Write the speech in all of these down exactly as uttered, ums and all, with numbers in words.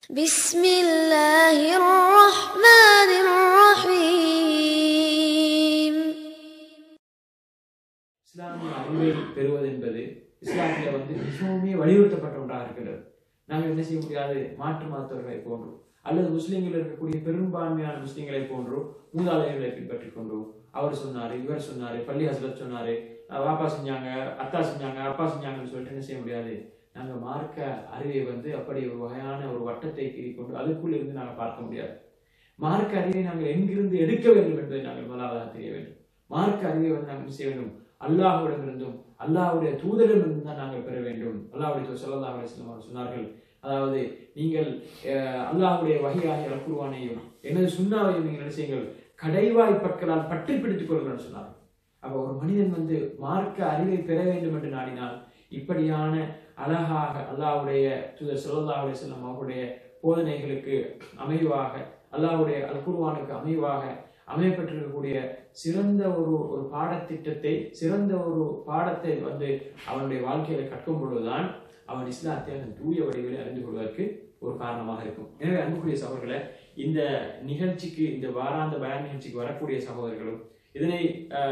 بسم الله الرحمن الرحيم. இஸ்லாமிய அறிவை பெறுவது என்பது இஸ்லாமிய வந்து மிகவும் வலியுறுத்தப்பட்ட ஒன்றாக இருக்கிறது. நாங்கள் என்ன செய்ய முடியாது, மாற்று மதத்தவர்களை போன்றோ அல்லது முஸ்லீம்கள் இருக்கக்கூடிய பெரும்பான்மையான முஸ்லீம்களை போன்றோ மூதாதையர்களை பின்பற்றிக் கொண்டோ அவர் சொன்னாரு, இவர் சொன்னாரு, பள்ளி ஹசரத் சொன்னாரு, வாப்பா செஞ்சாங்க, அத்தா செஞ்சாங்க, அப்பா செஞ்சாங்கன்னு சொல்லிட்டு என்ன செய்ய முடியாது. நாங்கள் மார்க்க அறிவை வந்து அப்படி ஒரு வகையான ஒரு வட்டத்தை கொண்டு அதுக்குள் இருந்து நாங்கள் பார்க்க முடியாது. மார்க்க அறிவை நாங்கள் எங்கிருந்து எடுக்க வேண்டும் என்பதை நாங்கள் முதலாவதாக தெரிய வேண்டும். மார்க்க அறிவை வந்து நாங்கள் செய்ய வேண்டும், அல்லாஹ்விடமிருந்தும் அல்லாஹ்வுடைய தூதரிடமிருந்து தான் நாங்கள் பெற வேண்டும். அல்லாஹ்வுடைய தூதர் ஸல்லல்லாஹு அலைஹி வஸல்லம் அவர்கள் சொன்னார்கள், அதாவது நீங்கள் அல்லாஹ்வுடைய வஹியாகிய அல் குர்ஆனையும் எனது சுன்னாவையும் நீங்கள் என்ன செய்யுங்கள், கடைவாய் பற்களால் பற்றி பிடித்துக் கொள்ளுங்கள் சொன்னார்கள். அப்ப ஒரு மனிதன் வந்து மார்க்க அறிவை பெற வேண்டும் என்று நாடினால் இப்படியான அழகாக அல்லாஹ்வுடைய தூதர் ஸல்லல்லாஹு அலைஹி வஸல்லம் அவருடைய போதனைகளுக்கு அமைவாக, அல்லாஹ்வுடைய அல் குர்ஆனுக்கு அமைவாக அமையப்பட்டிருக்கக்கூடிய சிறந்த ஒரு ஒரு பாடத்திட்டத்தை, சிறந்த ஒரு பாடத்தை வந்து அவனுடைய வாழ்க்கையில கற்கும் பொழுதுதான் அவன் இஸ்லாத்தை அதன் தூய வடிவில் அறிந்து கொள்வதற்கு ஒரு காரணமாக இருக்கும். எனவே அன்புக்குரிய சகோதரர்களை, இந்த நிகழ்ச்சிக்கு, இந்த வாராந்த பயான் நிகழ்ச்சிக்கு வரக்கூடிய சகோதரர்களும், இதனை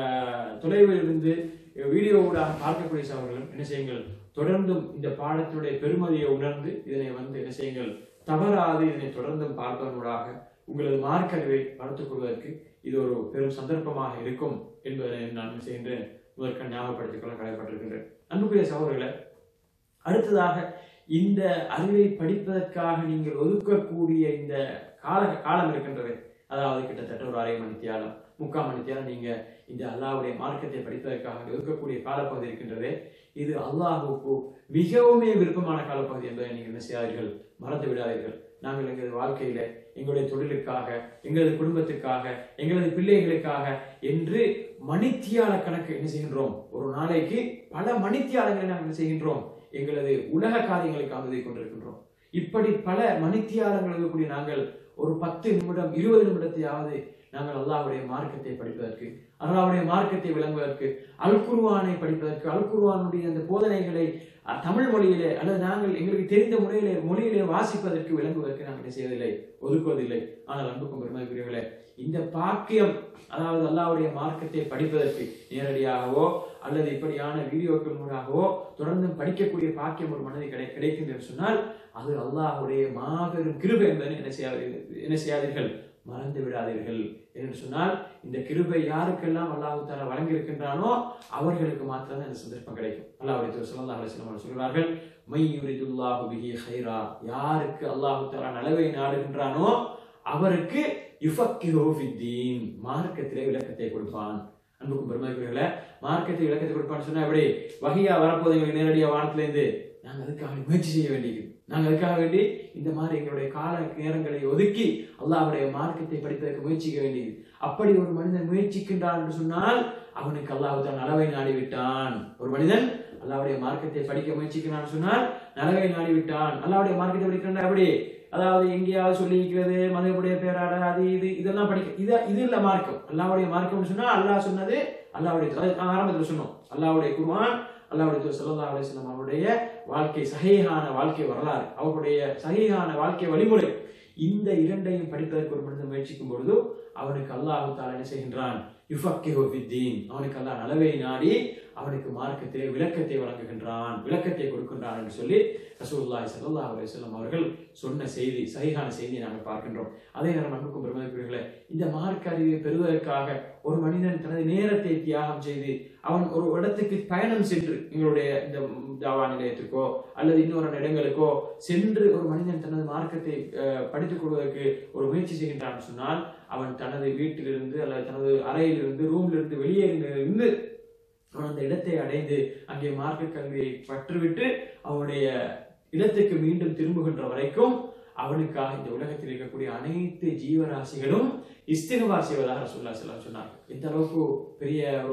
தொலைவில் இருந்து வீடியோவுடாக பார்க்கக்கூடிய சகோதரர்களும் என்ன செய்யுங்கள், தொடர்ந்தும் இந்த பாடத்தினுடைய பெருமதியை உணர்ந்து இதனை வந்து என்ன செய்யுங்கள், தவறாது இதனை தொடர்ந்தும் பார்ப்பதனூடாக உங்களது மார்க்க அறிவை வளர்த்துக் கொள்வதற்கு இது ஒரு பெரும் சந்தர்ப்பமாக இருக்கும் என்பதை நான் செய்கின்ற முதற்க ஞாபகப்படுத்திக் கொள்ள கடமைப்பட்டிருக்கின்றேன். அன்புக்குரிய சகோதரர்களை, அடுத்ததாக இந்த அறிவை படிப்பதற்காக நீங்கள் ஒதுக்கக்கூடிய இந்த கால காலம் இருக்கின்றது, அதாவது கிட்டத்தட்ட ஒரு அரை மணித்தியாலம் முக்கால் மணித்தியாலம் நீங்க இந்த அல்லாஹ்வுடைய மார்க்கத்தை படிப்பதற்காக ஒதுக்கக்கூடிய காலப்பகுதி இருக்கின்றது. இது அல்லாஹுக்கு மிகவுமே விருப்பமான காலப்பகுதி என்பதை நீங்கள் என்ன செய்யாதீர்கள், மறந்து விடாதீர்கள். நாங்கள் எங்களது வாழ்க்கையில எங்களுடைய தொழிலுக்காக, எங்களது குடும்பத்துக்காக, எங்களது பிள்ளைகளுக்காக என்று மணித்தியால கணக்கு என்ன செய்கின்றோம், ஒரு நாளைக்கு பல மணித்தியாலங்களை நாங்கள் என்ன செய்கின்றோம், எங்களது உலக காரியங்களுக்காக உதவி கொண்டிருக்கின்றோம். இப்படி பல மணித்தியாலங்கள் இருக்கக்கூடிய நாங்கள் ஒரு பத்து நிமிடம் இருபது நிமிடத்தையாவது நாங்கள் அல்லாஹ்வுடைய மார்க்கத்தை படிப்பதற்கு, அல்லாஹ்வுடைய மார்க்கத்தை விளங்குவதற்கு, அல் குர்ஆனை படிப்பதற்கு, அல் குர்ஆனுடைய அந்த போதனைகளை தமிழ் மொழியிலே அல்லது நாங்கள் எங்களுக்கு தெரிந்த முறையிலே மொழியிலே வாசிப்பதற்கு, விளங்குவதற்கு நாங்கள் செய்வதில்லை, ஒதுக்குவதில்லை. ஆனால் அன்புக்கும் பெருமதிக்குரியவர்களே, இந்த பாக்கியம், அதாவது அல்லாஹ்வுடைய மார்க்கத்தை படிப்பதற்கு நேரடியாகவோ அல்லது இப்படியான வீடியோக்கள் மூலமாகவோ தொடர்ந்து படிக்கக்கூடிய பாக்கியம் ஒரு மனதை கிடை கிடைக்கின்றது சொன்னால் அது அல்லாஹ்வுடைய மாபெரும் கிருபை என்பதை என்ன செய்யாதீர்கள் என்ன செய்யாதீர்கள் மறந்து விடாதீர்கள். என்று சொன்னால் இந்த கிருபை யாருக்கெல்லாம் அல்லாஹ் தஆலா வழங்கி இருக்கின்றானோ அவர்களுக்கு மாத்திரம் இந்த சந்தர்ப்பம் கிடைக்கும். அல்லாஹ்வுடைய தூதர் ஸல்லல்லாஹு அலைஹி வஸல்லம் சொல்கிறார்கள், மை யுரிதுல்லாஹு பிஹி கைரா, யாருக்கு அல்லாஹ் தஆலா நலவை நாடுகின்றானோ அவருக்கு யுஃபக்கிஹு ஃபித்தீன், மார்க்கத்திலே விளக்கத்தை கொடுப்பான். அன்புக்கும் பெருமதிக்குரியவர்களே, மார்க்கத்தை விளக்கத்தை கொடுப்பான்னு சொன்னா எப்படி, வஹியா வரப்போது எங்களுக்கு நேரடியாக வானத்திலேருந்து நாங்கள் அதுக்காக முயற்சி செய்ய வேண்டியது. நாங்கள் அதுக்காக வேண்டி இந்த மாதிரி எங்களுடைய கால நேரங்களை ஒதுக்கி அல்லாஹ்வுடைய மார்க்கத்தை படிப்பதற்கு முயற்சிக்க வேண்டியது. அப்படி ஒரு மனிதன் முயற்சிக்கின்றான் என்று சொன்னால் அவனுக்கு அல்லாஹ் தான் நலவை நாடிவிட்டான். ஒரு மனிதன் அல்லாஹ்வுடைய மார்க்கத்தை படிக்க முயற்சிக்கிறான் சொன்னால் நலவை நாடிவிட்டான். அல்லாஹ்வுடைய மார்க்கத்தை படிக்கின்ற அப்படி, அதாவது எங்கேயாவது சொல்லி இருக்கிறது மதவுடைய பேராட அது இது இதெல்லாம் படிக்க இது இது இல்ல மார்க்கம். அல்லாஹ்வுடைய மார்க்கம் சொன்னா அல்லாஹ் சொன்னது, அல்லாஹ்வுடைய ஆரம்பத்தில் சொன்னோம், அல்லாஹ்வுடைய குர்ஆன், அல்லாஹ்வுடைய தூதர் ஸல்லல்லாஹு அலைஹி வஸல்லம் அவருடைய வாழ்க்கை, சஹீஹான வாழ்க்கை வரலாறு, அவருடைய சஹீஹான வாழ்க்கை வழிமுறை, இந்த இரண்டையும் படிப்பதற்கு ஒரு மனிதன் முயற்சிக்கும் பொழுது அவனுக்கு அல்லாஹ் தஆலா என்ன செய்கின்றான், யுஃபக்கிஹு ஃபித்தீன், அவனுக்கு அல்லாஹ் நலவை நாடி அவனுக்கு மார்க்கத்திலே விளக்கத்தை வழங்குகின்றான், விளக்கத்தை கொடுக்கின்றான் என்று சொல்லி ரசூலுல்லாஹி ஸல்லல்லாஹு அலைஹி வஸல்லம் அவர்கள் சொன்ன செய்தி, சஹீஹான செய்தியை நாங்கள் பார்க்கின்றோம். அதே நேரம் அன்புக்கும் பெருமதிக்குரியவர்களே, இந்த மார்க்க அறிவை பெறுவதற்காக ஒரு மனிதன் தனது நேரத்தை தியாகம் செய்து அவன் ஒரு இடத்துக்கு பயணம் சென்று, எங்களுடைய இந்த தாவா நிலையத்திற்கோ அல்லது இன்னொரு இடங்களுக்கோ சென்று ஒரு மனிதன் தனது மார்க்கத்தை படித்துக் கொள்வதற்கு ஒரு முயற்சி செய்கின்றான் சொன்னால் அவன் தனது வீட்டிலிருந்து அல்லது தனது அறையிலிருந்து ரூம்ல இருந்து வெளியேறிலிருந்து அவன் அந்த இடத்தை அடைந்து அங்கே மார்க்க கல்வியை பற்றுவிட்டு அவனுடைய இடத்துக்கு மீண்டும் திரும்புகின்ற வரைக்கும் அவனுக்காக இந்த உலகத்தில் இருக்கக்கூடிய அனைத்து ஜீவராசிகளும் இஸ்திக்ஃபார் செய்வதாக ரசூலுல்லாஹி ஸல்லல்லாஹு அலைஹி வஸல்லம் சொன்னார். இந்த அளவுக்கு பெரிய ஒரு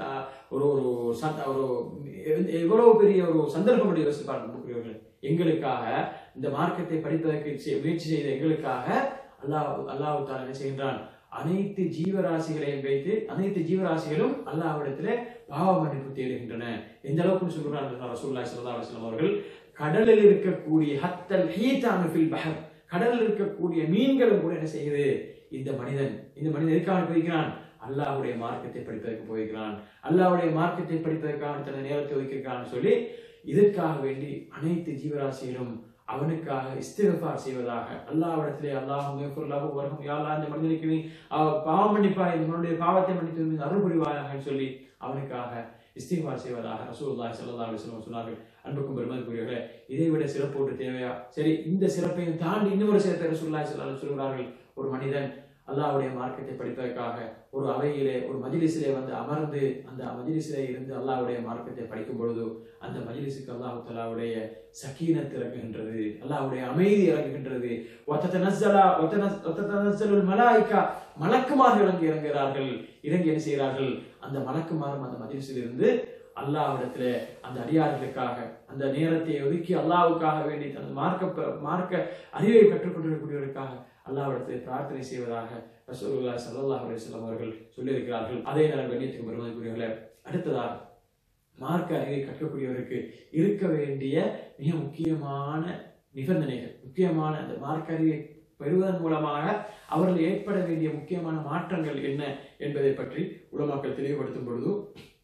ஒரு ஒரு ஒரு எவ்வளவு பெரிய ஒரு சந்தர்ப்பம் யோசித்து பார்க்கக்கூடியவர்கள், எங்களுக்காக இந்த மார்க்கத்தை படிப்பதற்கு முயற்சி செய்த எங்களுக்காக அல்லாஹ் அல்லாஹ் தஆலா என்ன செய்கின்றான், அனைத்து ஜீவராசிகளையும் வைத்து அனைத்து ஜீவராசிகளும் அல்லாஹ்விடத்திலே பாவ மன்னிப்பு தேடுகின்றன. எந்த அளவுக்கு சொல்கிறார் ரசூலுல்லாஹி ஸல்லல்லாஹு அலைஹி வஸல்லம் அவர்கள், கடலில் இருக்கக்கூடிய ஹத்தல் ஹீதான் ஃபில் பஹர், கடலில் இருக்கக்கூடிய மீன்களும் கூட என்ன செய்யுது, இந்த மனிதன் இந்த மனிதன் எதுக்காக போய்க்கிறான், அல்லாஹ்வுடைய மார்க்கத்தை படிப்பதற்கு போய்க்கிறான், அல்லாஹ்வுடைய மார்க்கத்தை படிப்பதற்காக தனது நேரத்தை ஒதுக்கிறான்னு சொல்லி இதற்காக வேண்டி அனைத்து ஜீவராசிகளும் அவனுக்காக இஸ்திக்ஃபார் செய்வதாக, அல்லாஹ்விடத்திலே அல்லாஹும் யஃபிர்லஹு வர்ஹம், யா அல்லாஹ் இந்த மனிதனுக்கு நீ பாவம் மன்னிப்பாய், இந்த பாவத்தை மன்னித்து அருள் புரிவாயாக சொல்லி அவனுக்காக இஸ்திக்ஃபார் செய்வதாக ரசூலுல்லாஹி ஸல்லல்லாஹு அலைஹி வஸல்லம் சொன்னார்கள். அன்புக்கும் பெருமதிக்குரியவர்களே, இதை விட சிறப்போட்டு தேவையா? சரி, இந்த சிறப்பையும் தாண்டி இன்னொரு சிறப்பை ரசூலுல்லாஹி ஸல்லல்லாஹு அலைஹி வஸல்லம் சொல்கிறார்கள். ஒரு மனிதன் அல்லாஹ்வுடைய மார்க்கத்தை படிப்பதற்காக ஒரு அவையிலே ஒரு மஜ்லிஸிலே வந்து அமர்ந்து அந்த மஜ்லிஸிலே இருந்து அல்லாஹ்வுடைய மார்க்கத்தை படிக்கும் பொழுது அந்த மஜ்லிஸுக்கு அல்லாஹ் தஆலாவுடைய சகீனத் இறங்குகின்றது, அல்லாஹ்வுடைய அமைதி இறங்குகின்றது. வததனஸ்ஸலா வததனஸ்ஸலுல் மலாயிகா, மலக்குமார்கள் இறங்கி இறங்குகிறார்கள். இறங்கி என்ன செய்கிறார்கள், அந்த மலக்குமாரும் அந்த மஜ்லிஸில் இருந்து அல்லாஹ்விடத்துல அந்த அடியார்களுக்காக அந்த நேரத்தை ஒதுக்கி அல்லாஹ்வுக்காக வேண்டி தனது மார்க்க மார்க்க அறிவை கற்றுக்கொண்டிருக்கக்கூடியவர்களுக்காக அல்லாஹ்விடத்தில் பிரார்த்தனை செய்வதாக ரசூலுல்லாஹி ஸல்லல்லாஹு அலைஹி வஸல்லம் அவர்கள் சொல்லியிருக்கிறார்கள். அதே நேரம் கண்ணியத்துக்கு பெருமதிக்குரியவர்களே, அடுத்ததாக மார்க்க அறிவை கற்கக்கூடியவருக்கு இருக்க வேண்டிய மிக முக்கியமான நிபந்தனைகள், முக்கியமான அந்த மார்க்க அறிவை பெறுவதன் மூலமாக அவர்கள் ஏற்பட வேண்டிய முக்கியமான மாற்றங்கள் என்ன என்பதை பற்றி உலமாக்கள் தெளிவுபடுத்தும் பொழுது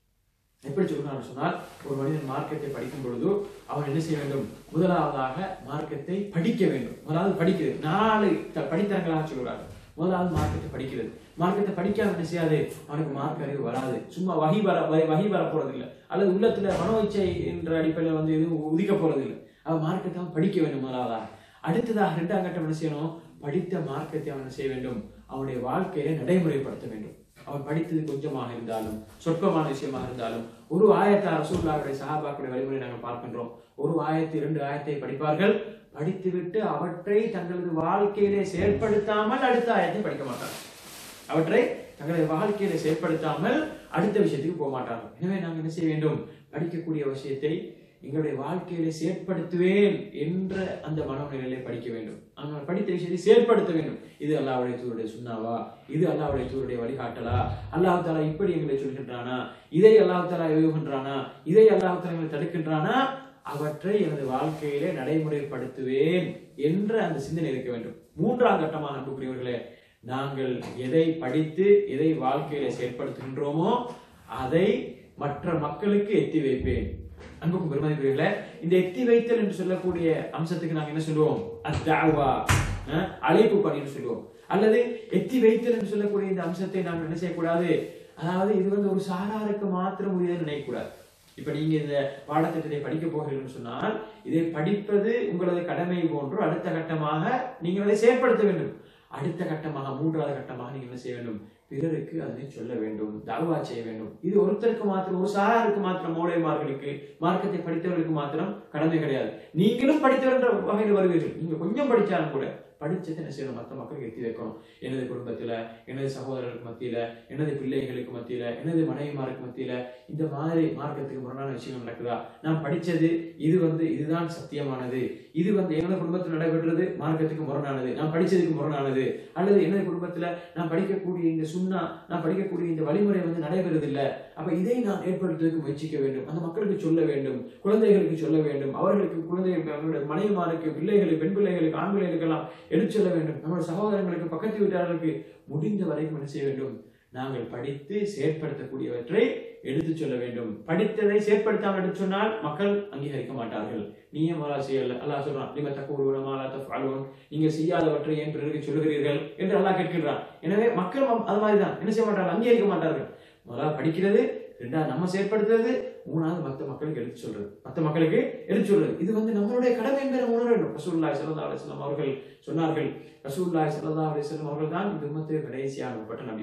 எப்படி சொல்றான்னு சொன்னால், ஒரு மனிதன் மார்க்கத்தை படிக்கும் பொழுது அவன் என்ன செய்ய வேண்டும், முதலாவதாக மார்க்கத்தை படிக்க வேண்டும். முதலாவது படிக்கிறது, நாலு படித்தரங்களாக சொல்கிறாங்க. முதலாவது மார்க்கத்தை படிக்கிறது. மார்க்கத்தை படிக்காம என்ன செய்யாது, அவனுக்கு மார்க்க அறிவு வராது. சும்மா வகி வர வகி வர போறது இல்லை, அல்லது உள்ளத்துல மனோ இச்சை என்ற அடிப்படையில் வந்து எதுவும் உதிக்க போறது இல்லை. அவன் மார்க்கத்தை அவன் படிக்க வேண்டும் முதலாவதாக. அடுத்ததாக இரண்டாம் கட்டம் என்ன செய்யணும், படித்த மார்க்கத்தை அவன் செய்ய வேண்டும், அவனுடைய வாழ்க்கையை நடைமுறைப்படுத்த வேண்டும். அவன் படித்தது கொஞ்சமாக இருந்தாலும் சொற்பமான விஷயமாக இருந்தாலும், ஒரு ஆயத்தை ரசூலுல்லாஹ்வுடைய சஹாபாக்களுடைய வழிமுறை நாங்கள் பார்க்கின்றோம். ஒரு ஆயத்தை இரண்டு ஆயத்தை படிப்பார்கள், படித்துவிட்டு அவற்றை தங்களது வாழ்க்கையிலே செயல்படுத்தாமல் அடுத்த ஆயத்தை படிக்க மாட்டார்கள். அவற்றை தங்களது வாழ்க்கையில செயல்படுத்தாமல் அடுத்த விஷயத்துக்கு போக மாட்டார்கள். எனவே நாங்கள் என்ன செய்ய வேண்டும், படிக்கக்கூடிய விஷயத்தை எங்களுடைய வாழ்க்கையில செயற்படுத்துவேன் என்ற அந்த மனோநிலையிலே படிக்க வேண்டும். ஆனால் படித்த விஷயத்தை செயற்படுத்த வேண்டும். இது அல்லாஹ்வுடைய தூதருடைய சுன்னாவா, இது அல்லாஹ்வுடைய தூதருடைய வழிகாட்டலா, அல்லாஹ் தஆலா இப்படி எங்களை சொல்கின்றானா, இதை அல்லாஹ் தஆலா ஏவுகின்றானா, இதை அல்லாஹ் தஆலா எங்களை தடுக்கின்றானா, அவற்றை எனது வாழ்க்கையிலே நடைமுறைப்படுத்துவேன் என்ற அந்த சிந்தனை இருக்க வேண்டும். மூன்றாம் கட்டமாக அன்புக்குரியவர்களே, நாங்கள் எதை படித்து எதை வாழ்க்கையில செயற்படுத்துகின்றோமோ அதை மற்ற மக்களுக்கு எத்தி வைப்பேன். அன்புக்கும் பெருமதிக்குரியவர்களே, இந்த எத்தி வைத்தல் என்று சொல்லக்கூடிய அம்சத்துக்கு நாங்க என்ன சொல்லுவோம், அத்-தஅவா, அழைப்பு பணின்னு சொல்லுவோம். அல்லது எத்தி வைத்தல் என்று சொல்லக்கூடிய இந்த அம்சத்தை நாங்கள் என்ன செய்யக்கூடாது, அதாவது இது வந்து ஒரு சாராருக்கு மாத்திரம் உரியதை நினைக்கக்கூடாது. இப்ப நீங்க இந்த பாடத்திட்டத்தை படிக்க போகிறீர்கள் சொன்னால் இதை படிப்பது உங்களது கடமை போன்று அடுத்த கட்டமாக நீங்கள் அதை செயற்படுத்த வேண்டும். அடுத்த கட்டமாக மூன்றாவது கட்டமாக நீங்க என்ன செய்ய வேண்டும், பிறருக்கு அதனை சொல்ல வேண்டும், தஅவா செய்ய வேண்டும். இது ஒருத்தருக்கு மாத்திரம், ஒரு சாராருக்கு மாத்திரம், மௌலைமார்களுக்கு மார்க்கத்தை படித்தவர்களுக்கு மாத்திரம் கடமை கிடையாது. நீங்களும் படித்தவர்கள் வகையில் வருவீர்கள். நீங்க கொஞ்சம் படிச்சாலும் கூட படிச்சதை என்ன செய்யணும், மற்ற மக்களுக்கு எத்தி வைக்கணும். எனது குடும்பத்துல, எனது சகோதரர்களுக்கு மத்தியில, எனது பிள்ளைகளுக்கு மத்தியில, எனது மனைவிமாருக்கு மத்தியில இந்த மாதிரி மார்க்கத்துக்கு முரணான விஷயம் நடக்குதா, நான் படிச்சது இது வந்து இதுதான் சத்தியமானது, இது வந்து எனது குடும்பத்தில் நடைபெற்றது மார்க்கத்துக்கு முரணானது, நான் படிச்சதுக்கு முரணானது, அல்லது எனது குடும்பத்துல நான் படிக்கக்கூடிய இந்த சுன்னா, நான் படிக்கக்கூடிய இந்த வழிமுறை வந்து நடைபெறுவதில்லை, அப்ப இதை நான் ஏற்படுத்துவதற்கு முயற்சிக்க வேண்டும், அந்த மக்களுக்கு சொல்ல வேண்டும், குழந்தைகளுக்கு சொல்ல வேண்டும், அவர்களுக்கு குழந்தைகளுக்கு, மனைவிமாருக்கு, பிள்ளைகளுக்கு, பெண் பிள்ளைகளுக்கு, ஆண் பிள்ளைகளுக்கு எல்லாம் எடுத்து சொல்ல வேண்டும். நம்முடைய சகோதரங்களுக்கு, பக்கத்து வீட்டாளர்களுக்கு முடிந்த வரைக்கும் என்ன செய்ய வேண்டும், நாங்கள் படித்து செயற்படுத்தக்கூடியவற்றை எடுத்து சொல்ல வேண்டும். படித்ததை செயற்படுத்தாமல் எடுத்து சொன்னால் மக்கள் அங்கீகரிக்க மாட்டார்கள். நீயே மாலா செய்யல, அல்லாஹ் சொல்றான், லிம தகூலுன மா லா தஃஅலூன், நீங்க செய்யாதவற்றை ஏன் பிறருக்கு சொல்லுகிறீர்கள் என்று அல்லாஹ் கேட்கிறான். எனவே மக்கள் அது மாதிரிதான் என்ன செய்ய மாட்டார்கள், அங்கீகரிக்க மாட்டார்கள். முதல்ல படிக்கிறது, ரெண்டாவது நம்ம செயற்படுத்துறது, மூணாவது மற்ற மக்களுக்கு எடுத்து சொல்றது, மற்ற மக்களுக்கு எடுத்து சொல்றது. இது வந்து நம்மளுடைய கடமை என்பதை உணர வேண்டும். ரசூலுல்லாஹி ஸல்லல்லாஹு அலைஹி வஸல்லம் அவர்கள் சொன்னார்கள், ரசூலுல்லாஹி ஸல்லல்லாஹு அலைஹி வஸல்லம் அவர்கள் தான் இந்த உம்மத்துக்கு கடைசியாக அனுப்பப்பட்ட நபி.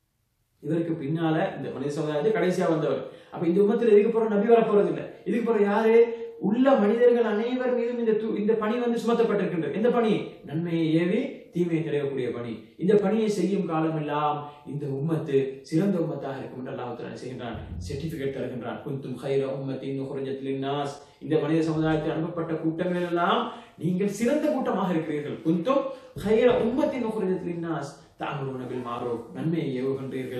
இதற்கு பின்னால இந்த மனித சமுதாயத்தில் கடைசியா வந்தவர். அப்ப இந்த உம்மத்தில் இதுக்கு போற நபி வர போறது இல்லை. இதுக்கு போற யாரு, உள்ள மனிதர்கள் அனைவர் மீதும் இந்த இந்த பணி வந்து சுமத்தப்பட்டிருக்கின்றது. எந்த பணி, நன்மையை ஏவி தீமையை தடுக்கக்கூடிய பணி. இந்த பணியை செய்யும் காலம் எல்லாம் இந்த உம்மத்து சிறந்த உம்மத்தாக இருக்கும் என்று அல்லாஹ் தஆலா செய்கின்றான், சர்டிபிகேட் தருகின்றான். குந்தும் கைர உம்மத்தின் உஹ்ரிஜத் லின்னாஸ், இந்த மனித சமுதாயத்தில் அனுப்பப்பட்ட கூட்டங்கள் எல்லாம் நீங்கள் சிறந்த கூட்டமாக இருக்கிறீர்கள். குந்தும் கைர உம்மத்தின் உஹ்ரிஜத் லின்னாஸ் தஅமுருன பில் மஅரூஃப், நன்மையை ஏவுகின்றீர்கள், வ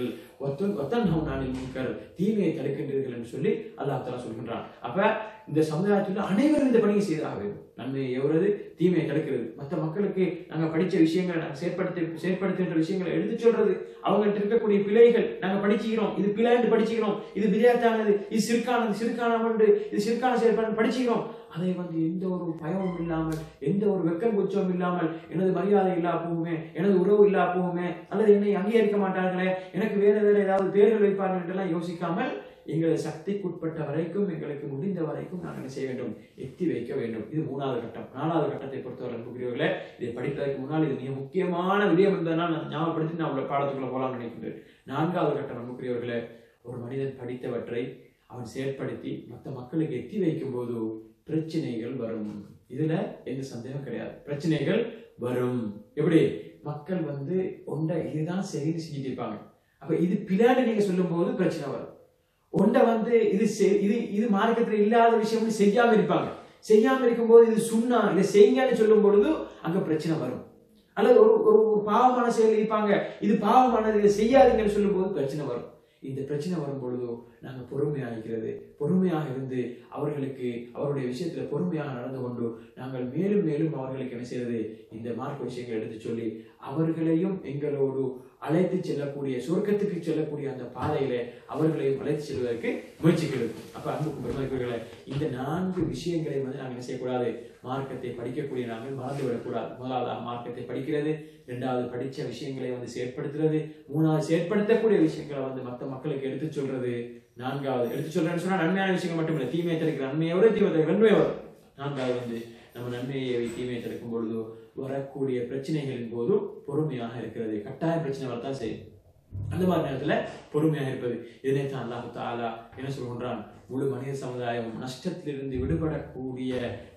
தீமையை தடுக்கின்றீர்கள் என்று சொல்லி அல்லாஹ் தஆலா சொல்கின்றான். அப்ப இந்த சமுதாயத்தில் அனைவரும் இந்த பணியை செய்தாக வேண்டும். நன்மையை எவ்வளவு தீமையை தடுக்கிறது, மற்ற மக்களுக்கு நாங்க படிச்ச விஷயங்களை நாங்க செயற்படுத்தி செயற்படுத்துகின்ற விஷயங்களை எடுத்து சொல்றது, அவங்கள்ட்ட இருக்கக்கூடிய பிழைகள் நாங்க படிச்சுக்கிறோம், இது பிழைன்னு படிச்சுக்கிறோம், இது விளையாட்டானது, இது சிறுக்கானது சிறுக்கானவன்று, இது சிறுக்கான செயற்பாடு படிச்சுக்கிறோம். அதை வந்து எந்த ஒரு பயமும் இல்லாமல், எந்த ஒரு வெக்கம் குச்சமும் இல்லாமல், எனது மரியாதை இல்லா போகுமே, எனது உறவு இல்லா போகுமே, அல்லது என்னை அங்கீகரிக்க மாட்டார்களே, எனக்கு வேற வேற ஏதாவது பேர்கள் வைப்பார்கள் என்றெல்லாம் யோசிக்காமல் எங்களை சக்திக்குட்பட்ட வரைக்கும், எங்களுக்கு முடிந்த வரைக்கும் நாங்கள் செய்ய வேண்டும், எத்தி வைக்க வேண்டும். இது மூணாவது கட்டம். நாலாவது கட்டத்தை பொறுத்தவரை அன்புக்குரியவர்களே, இதை படிப்பதற்கு முன்னால் இது மிக முக்கியமான விடயம் என்பதனால் நான் ஞாபகப்படுத்தி நான் உள்ள பாடத்துக்குள்ள போகலாம்னு நினைக்கின்றேன். நான்காவது கட்டம் அன்புக்குரியவர்களே, ஒரு மனிதன் படித்தவற்றை அவன் செயற்படுத்தி மற்ற மக்களுக்கு எத்தி வைக்கும் போது பிரச்சனைகள் வரும். இதுல எந்த சந்தேகம் கிடையாது, பிரச்சனைகள் வரும். எப்படி மக்கள் வந்து ஒன்றை இதுதான் சரின்னு செஞ்சுட்டு இருப்பாங்க, அப்ப இது பின்னாடி நீங்க சொல்லும் போது பிரச்சனை வரும். ஒன்றை வந்து இது இது இது மார்க்கத்தில் இல்லாத விஷயம் செய்யாம இருப்பாங்க, செய்யாம இருக்கும் போது இது சுண்ணா இதை செய்யுங்கன்னு சொல்லும் பொழுது அங்க பிரச்சனை வரும். அல்லது ஒரு ஒரு பாவமான செயல் இருப்பாங்க, இது பாவமானது இதை செய்யாதீங்கன்னு சொல்லும் போது பிரச்சனை வரும். இந்த பிரச்சனை வரும் பொழுதோ நாங்க பொறுமையாகிறது, பொறுமையாக இருந்து அவர்களுக்கு அவருடைய விஷயத்துல பொறுமையாக நடந்து கொண்டு நாங்கள் மேலும் மேலும் அவர்களுக்கு என்ன செய்யறது, இந்த மார்க்க விஷயங்களை எடுத்து சொல்லி அவர்களையும் எங்களோடு அழைத்து செல்லக்கூடிய சொர்க்கத்துக்கு செல்லக்கூடிய அந்த பாதையில அவர்களையும் அழைத்து செல்வதற்கு முயற்சிக்கிறது. அப்ப அன்புக்கும் பெருமதிக்குரியவர்களே, இந்த நான்கு விஷயங்களை வந்து நாங்கள் என்ன செய்யக்கூடாது, மார்க்கத்தை படிக்கக்கூடிய நாங்கள் மறந்து விடக்கூடாது. முதலாவதாக மார்க்கத்தை படிக்கிறது, இரண்டாவது படிச்ச விஷயங்களை வந்து செயற்படுத்துறது, மூணாவது செயற்படுத்தக்கூடிய விஷயங்களை வந்து மற்ற மக்களுக்கு எடுத்து சொல்றது, நான்காவது எடுத்து சொல்றேன்னு சொன்னா நன்மையான விஷயங்கள் மட்டும் இல்லை, தீமையை தடுக்கிற நன்மையோட தீமை நன்மை வரும். நான்காவது வந்து நம்ம நன்மையை தீமையை தடுக்கும் பொழுதோ வரக்கூடிய பிரச்சனைகளின் போதும் பொறுமையாக இருக்கிறது. கட்டாய பிரச்சனை வரத்தான் செய்யும், அந்த மாதிரி நேரத்துல பொறுமையாக இருப்பது. இதனைத்தான் அல்லாஹ் தஆலா என்ன சொல்கின்றான், முழு மனித சமுதாயம் நஷ்டத்திலிருந்து விடுபடக்கூடிய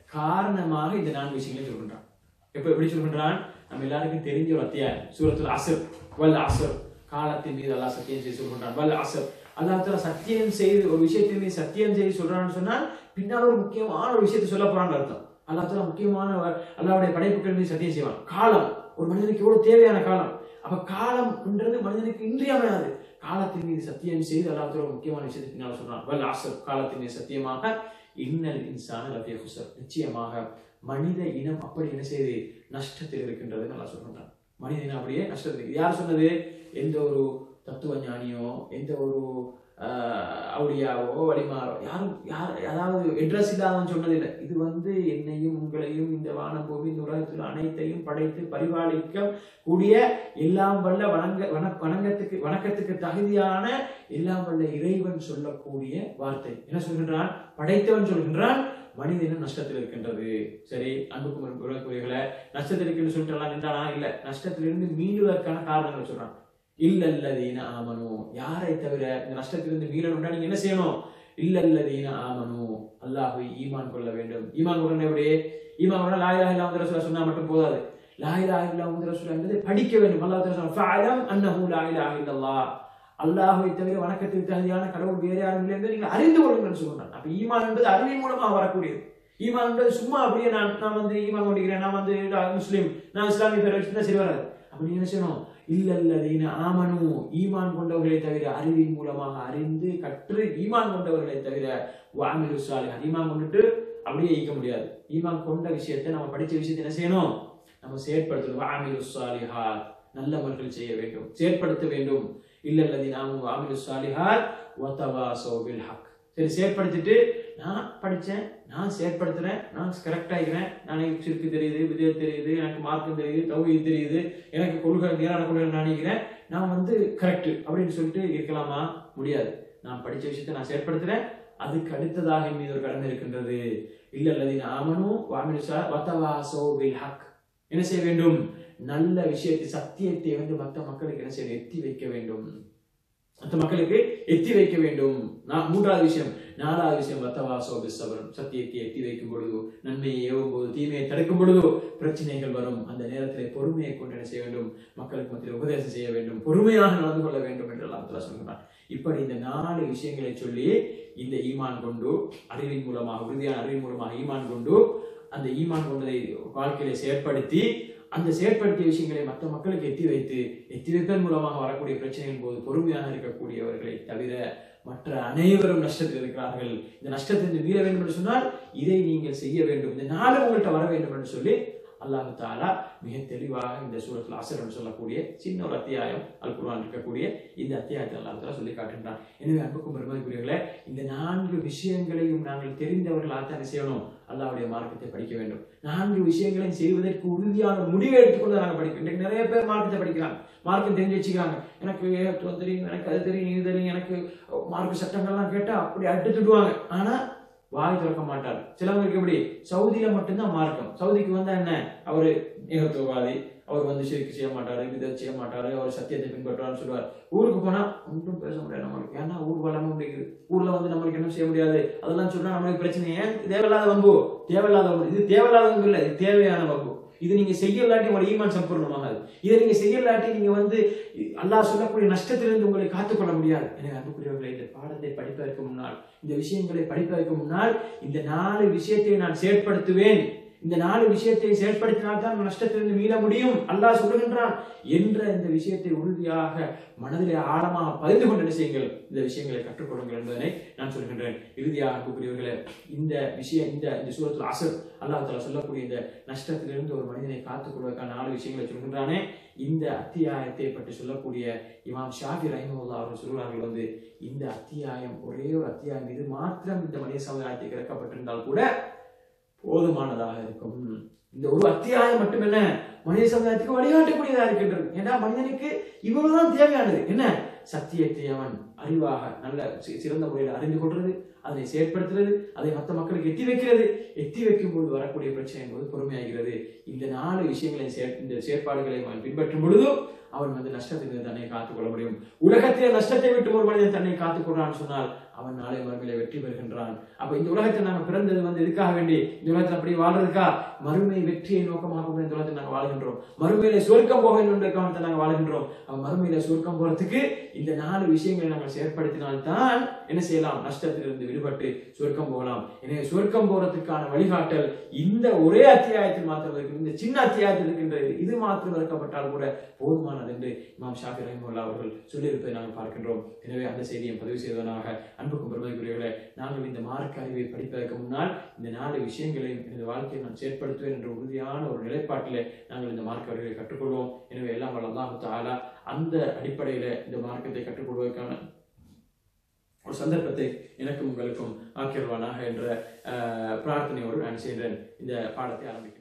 காரணமாக இந்த நான்கு விஷயங்களை சொல்கின்றான். எப்ப எப்படி சொல்கின்றான், நம்ம எல்லாருக்கும் தெரிஞ்ச ஒரு அத்தியாயம் சூரத்துல் அஸ்ர், வல் அஸ்ர், காலத்தின் மீது அல்லாஹ் சத்தியம் செய்து சொல்கின்றான். வல் அஸ்ர், அல்லாஹ் தஆலா சத்தியம் செய்து ஒரு விஷயத்தின் மீது சத்தியம் செய்து சொல்றான்னு சொன்னால் பின்னால் ஒரு முக்கியமான ஒரு விஷயத்தை சொல்ல போறான்னு அர்த்தம். அல்லாஹ் தஆலா முக்கியமான அல்லாஹ்வுடைய படைப்புகள் மீது சத்தியம் செய்வான். காலம் ஒரு மனிதனுக்கு எவ்வளவு தேவையான காலம், அப்ப காலம் என்றது மனிதனுக்கு இன்றியமையாது. காலத்தின் மீது சத்தியம் செய்து அல்லாஹ் தஆலா முக்கியமான விஷயத்தை பின்னால் சொல்றான். வல் அஸ்ர், காலத்தின் மீது சத்தியமாக, இன்னல் இன்சான லஃபீ குஸ்ர், நிச்சயமாக மனித இனம் அப்படி என்ன செய்து நஷ்டத்தில் இருக்கின்றது அல்லாஹ் சொல்றான். மனித இனம் அப்படியே நஷ்டத்தில். யார் சொன்னது, எந்த ஒரு தத்துவ ஞானியோ எந்த ஒரு அவுலியாவோ வழிமாறோ யாரும் யார் அதாவது அட்ரஸ் இல்லாதவன் சொன்னதில்லை. இது வந்து என்னையும் உங்களையும் இந்த வானபூமி இந்த உலகத்தில் அனைத்தையும் படைத்து பரிபாலிக்க கூடிய எல்லாம் வல்ல வணங்க வண வணங்கத்துக்கு வணக்கத்துக்கு தகுதியான எல்லாம் வல்ல இறைவன் சொல்லக்கூடிய வார்த்தை. என்ன சொல்கின்றான், படைத்தவன் சொல்கின்றான் மனிதனும் நஷ்டத்தில் இருக்கின்றது. சரி, அன்புக்கும் உறவுகளை நஷ்டத்தில் இருக்குன்னு சொல்லிட்டு நின்றானா? இல்ல, நஷ்டத்திலிருந்து மீளுவதற்கான காரணங்கள் சொல்றான். இல்லல்லதீன ஆமனு, யாரை தவிர இந்த நஷ்டத்திலிருந்து மீளணும்னா நீங்க என்ன செய்யணும், இல்லல்லதீன ஆமனு, அல்லாஹ்வை ஈமான் கொள்ள வேண்டும். ஈமான் கொள்ள எப்படி, ஈமான் கொள்ள லா இலாஹ இல்லல்லாஹ் ரசூலுல்லாஹ் சொன்னா மட்டும் போதாது. லா இலாஹ இல்லல்லாஹ் ரசூலுல்லாஹ் என்பதை படிக்க வேண்டும். அல்லாஹ் தஆலா சொல்றான், ஃபஅலம் அன்னஹு லா இலாஹ இல்லல்லாஹ், அல்லாஹ்வை தவிர வணக்கத்துக்கு தகுதியான கடவுள் வேறு யாரும் இல்லை என்று நீங்கள் அறிந்து கொள்ளுங்கள் சொல்றான். அப்ப ஈமான் என்பது அறிவின் மூலமாக வரக்கூடியது. ஈமான் என்பது சும்மா அப்படியே நான் நான் வந்து ஈமான் கொண்டிருக்கிறேன், நான் வந்து முஸ்லீம், நான் இஸ்லாமிய பேர் வச்சுதான் சரி வராது. அப்ப நீங்க என்ன செய்யணும், இல்லல்லதீன ஆமனு, ஈமான் கொண்டவர்களை தவிர அறிவின் மூலமாக அறிந்து கற்று ஈமான் கொண்டவர்களை தவிர வஅமிலு ஸாலிஹாத், ஈமான் கொண்டுட்டு அப்படியே ஈக்க முடியாது. ஈமான் கொண்ட விஷயத்தை நம்ம படிச்ச விஷயத்தை என்ன செய்யணும், நம்ம செயற்படுத்தணும். வஅமிலு ஸாலிஹாத், நல்லவர்கள் செய்ய வேண்டும், செயற்படுத்த வேண்டும். இல்லல்லதீன ஆமனு வஅமிலு ஸாலிஹாத் வதவாஸவ் பில் ஹக். சரி, செயற்படுத்திட்டு நான் படிச்சேன், நான் செயற்படுத்துறேன், நான் கரெக்டா இருக்கிறேன், எனக்கு சிறுக்கு தெரியுது, விதம் தெரியுது, எனக்கு மார்க்கம் தெரியுது, தௌஹீத் தெரியுது, எனக்கு கொள்கை நேரான கொள்கை நினைக்கிறேன், நான் வந்து கரெக்ட் அப்படின்னு சொல்லிட்டு இருக்கலாமா? முடியாது. நான் படிச்ச விஷயத்தை நான் செயற்படுத்துறேன், அதுக்கு அடுத்ததாக மீது ஒரு கடமை இருக்கின்றது. இல்லல்லதீன ஆமனு வஅமிலு ஸாலிஹாத் வதவாஸவ் பில் ஹக். என்ன செய்ய வேண்டும், நல்ல விஷயத்தை சத்தியத்தை வந்து மற்ற மக்களுக்கு என்ன செய்ய எத்தி வைக்க வேண்டும், மற்ற மக்களுக்கு எத்தி வைக்க வேண்டும். மூன்றாவது விஷயம். நாலாவது விஷயம், வத்தவாஸவ் பிஸ்ஸப்ர், சத்தியத்தை எத்தி வைக்கும் பொழுது, நன்மையை ஏவும் போது, தீமையை தடுக்கும் பொழுது பிரச்சனைகள் வரும். அந்த நேரத்தில் பொறுமையை கொண்டு என்ன செய்ய வேண்டும், மக்களுக்கு மத்தியில் உபதேசம் செய்ய வேண்டும், பொறுமையாக நடந்து கொள்ள வேண்டும் என்று அல்லாஹ் தஆலா சொல்கிறான். இப்படி இந்த நாலு விஷயங்களை சொல்லி இந்த ஈமான் கொண்டு அறிவின் மூலமாக, உறுதியான அறிவின் மூலமாக ஈமான் கொண்டு அந்த ஈமான் கொண்டதை வாழ்க்கையில செயற்படுத்தி அந்த செயற்படுத்திய விஷயங்களை மற்ற மக்களுக்கு எத்தி வைத்து எத்தி வைப்பதன் மூலமாக வரக்கூடிய பிரச்சனையின் போது பொறுமையாக இருக்கக்கூடியவர்களை தவிர மற்ற அனைவரும் நஷ்டத்தில் இருக்கிறார்கள். இந்த நஷ்டத்திலிருந்து மீள வேண்டும் என்று சொன்னால் இதை நீங்கள் செய்ய வேண்டும், இந்த நாடு உங்கள்கிட்ட வர வேண்டும் என்று சொல்லி அல்லாஹ் தஆலா மிக தெளிவாக இந்த சூரத்துல் அஸ்ர் என்று சொல்லக்கூடிய சின்ன ஒரு அத்தியாயம் அல் குர்ஆன் இருக்கக்கூடிய இந்த அத்தியாயத்தை அல்லாஹ் தஆலா சொல்லி காட்டுகின்றான். எனவே அன்புக்கும் பெருமதிக்குரியவர்களே, இந்த நான்கு விஷயங்களையும் நாங்கள் தெரிந்தவர்களாக தான் செய்யணும். அல்லாஹ்வுடைய மார்க்கத்தை படிக்க வேண்டும். நான்கு விஷயங்களையும் செய்வதற்கு உறுதியான முடிவை எடுத்துக்கொண்டு நாங்கள் படிக்கணும். இன்றைக்கு நிறைய பேர் மார்க்கத்தை படிக்கிறாங்க, மார்க்கம் தெரிஞ்சு வச்சுக்கிறாங்க. எனக்கு ஏகத்துவம் தெரியும், எனக்கு அது தெரியும், இது தெரியும், எனக்கு மார்க்க சட்டங்கள்லாம் கேட்டா அப்படி அட்டுத்துடுவாங்க. ஆனா வாய் திறக்க மாட்டார். சிலவங்களுக்கு எப்படி சவுதியில மட்டும்தான் மார்க்கம். சவுதிக்கு வந்தா என்ன, அவரு ஏகத்துவவாதி, அவர் வந்து ஷிர்க் செய்ய மாட்டாரு, இதை செய்ய மாட்டாரு, அவர் சத்தியத்தை பின்பற்றுவார்னு சொல்லுவார். ஊருக்கு போனா ஒன்றும் பேச முடியாது நம்மளுக்கு, ஏன்னா ஊர் வளமும் முடிக்குது, ஊர்ல வந்து நம்மளுக்கு என்ன செய்ய முடியாது, அதெல்லாம் சொன்னா நம்மளுக்கு பிரச்சனை. ஏன் தேவையில்லாத வம்பு, தேவையில்லாத வம்பு. இது தேவையில்லாத வம்பு இல்லை, இது தேவையான வம்பு. இது நீங்க செய்யலாட்டி உங்களோட ஈமான் சம்பூர்ணமாகாது. இதை நீங்க செய்யலாட்டி நீங்க வந்து அல்லாஹ் சொல்லக்கூடிய நஷ்டத்திலிருந்து உங்களை காத்துக்கொள்ள முடியாது. எனவே அன்புக்குரியவர்களை, இந்த பாடத்தை படிப்பதற்கு முன்னால், இந்த விஷயங்களை படிப்பதற்கு முன்னால் இந்த நாலு விஷயத்தை நான் செயற்படுத்துவேன், இந்த நாலு விஷயத்தை செயற்படுத்தினால்தான் நஷ்டத்திலிருந்து மீள முடியும் அல்லாஹ் சொல்லுகின்றான் என்ற இந்த விஷயத்தை உறுதியாக மனதிலே ஆழமாக பதிந்து கொண்ட விஷயங்கள், இந்த விஷயங்களை கற்றுக்கொள்ளுங்கள் என்பதனை நான் சொல்கின்றேன். இறுதியாக அன்புக்குரியவர்களே, இந்த விஷயம் இந்த இந்த சூரத்துல் அஸ்ர் அல்லாஹ் தஆலா சொல்லக்கூடிய இந்த நஷ்டத்திலிருந்து ஒரு மனிதனை காத்துக் கொள்வதற்கான நாலு விஷயங்களை சொல்கின்றானே, இந்த அத்தியாயத்தை பற்றி சொல்லக்கூடிய இமாம் ஷாஃபி ரஹிமஹுல்லாஹ் அவர்கள் சொல்கிறார்கள், வந்து இந்த அத்தியாயம் ஒரே ஒரு அத்தியாயம், இது மாத்திரம் இந்த மனித சமுதாயத்துக்கு இறக்கப்பட்டிருந்தால் கூட போதுமானதாக இருக்கும். இந்த ஒரு அத்தியாயம் மட்டும் என்ன மனித சமுதாயத்துக்கு வழிகாட்டக்கூடியதாக இருக்கின்றது. ஏன்னா மனிதனுக்கு இவ்வளவுதான் தேவையானது. என்ன, சத்தியத்தை அவன் அறிவாக நல்ல சிறந்த முறையில் அறிந்து கொள்றது, அதனை செயற்படுத்துறது, அதை மற்ற மக்களுக்கு எத்தி வைக்கிறது. எத்தி வைக்கும் போது வரக்கூடிய பிரச்சனை என்பது பொறுமையாகிறது. இந்த நாலு விஷயங்களை இந்த செயற்பாடுகளை அவன் பின்பற்றும் பொழுதும் அவன் வந்து நஷ்டத்திலிருந்து தன்னை காத்துக் கொள்ள முடியும். உலகத்திலே நஷ்டத்தை விட்டு ஒரு மனிதன் தன்னை காத்துக் கொள்றான்னு சொன்னால் அவன் நாளை மறுமையில வெற்றி பெறுகின்றான். அப்ப இந்த உலகத்தில் நாங்கள் பிறந்தது வந்து எதுக்காக வேண்டி, இந்த உலகத்தில் அப்படி வாழ்றதுக்கா, மறுமை வெற்றியை நோக்கமாக இந்த உலகத்தில் நாங்கள் வாழ்கின்றோம். மறுமையில சுவர்க்கம் போக வேண்டும் என்ற கவனத்தை நாங்கள் வாழ்கின்றோம். அவன் மறுமையில சுவர்க்கம் போறதுக்கு இந்த நாலு விஷயங்களை நாங்கள் செயற்படுத்தினால்தான் என்ன செய்யலாம், நஷ்டத்திலிருந்து விடுபட்டு சுவர்க்கம் போகலாம். எனவே சுவர்க்கம் போறதுக்கான வழிகாட்டல் இந்த ஒரே அத்தியாயத்தில் மாத்திரம் இருக்கு, இந்த சின்ன அத்தியாயத்தில் இருக்கின்றது. இது மாத்திரம் இருக்கப்பட்டால் கூட போதுமானது என்று இமாம் ஷாஃபி ரஹிமஹுல்லாஹ் அவர்கள் சொல்லியிருப்பதை நாங்கள் பார்க்கின்றோம். எனவே அந்த செய்தியை பதிவு செய்வதனாக அன்புக்கும் பெருமதிக்குரியவர்களே, நாங்கள் இந்த மார்க்க அறிவை படிப்பதற்கு முன்னால் இந்த நாலு விஷயங்களையும் எனது வாழ்க்கையை நான் செயற்படுத்துவேன் என்ற உறுதியான ஒரு நிலைப்பாட்டிலே நாங்கள் இந்த மார்க்க அறிவை கற்றுக்கொள்வோம். எனவே எல்லாம் வல்ல அல்லாஹ் தஆலா அந்த அடிப்படையில இந்த மார்க்கத்தை கற்றுக்கொள்வதற்கான ஒரு சந்தர்ப்பத்தை எனக்கும் உங்களுக்கும் ஆக்கிடுவானாக என்ற பிரார்த்தனையோடு நான் செய்கிறேன். இந்த பாடத்தை ஆரம்பிக்கிறேன்.